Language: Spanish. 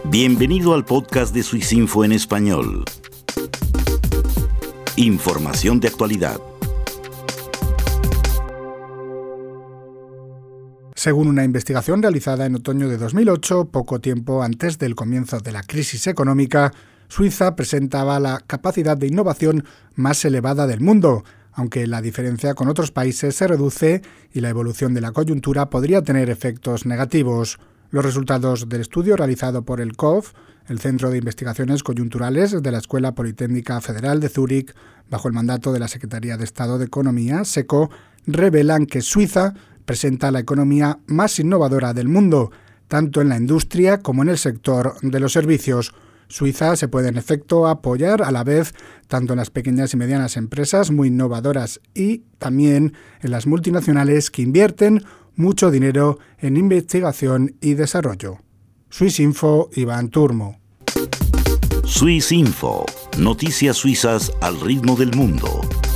Bienvenido al podcast de Swissinfo en español. Información de actualidad. Según una investigación realizada en otoño de 2008, poco tiempo antes del comienzo de la crisis económica, Suiza presentaba la capacidad de innovación más elevada del mundo, aunque la diferencia con otros países se reduce y la evolución de la coyuntura podría tener efectos negativos. Los resultados del estudio realizado por el COF, el Centro de Investigaciones Coyunturales de la Escuela Politécnica Federal de Zúrich, bajo el mandato de la Secretaría de Estado de Economía, SECO, revelan que Suiza presenta la economía más innovadora del mundo, tanto en la industria como en el sector de los servicios. Suiza se puede, en efecto, apoyar a la vez tanto en las pequeñas y medianas empresas muy innovadoras y también en las multinacionales que invierten mucho dinero en investigación y desarrollo. Swissinfo, Iván Turmo. Swissinfo, noticias suizas al ritmo del mundo.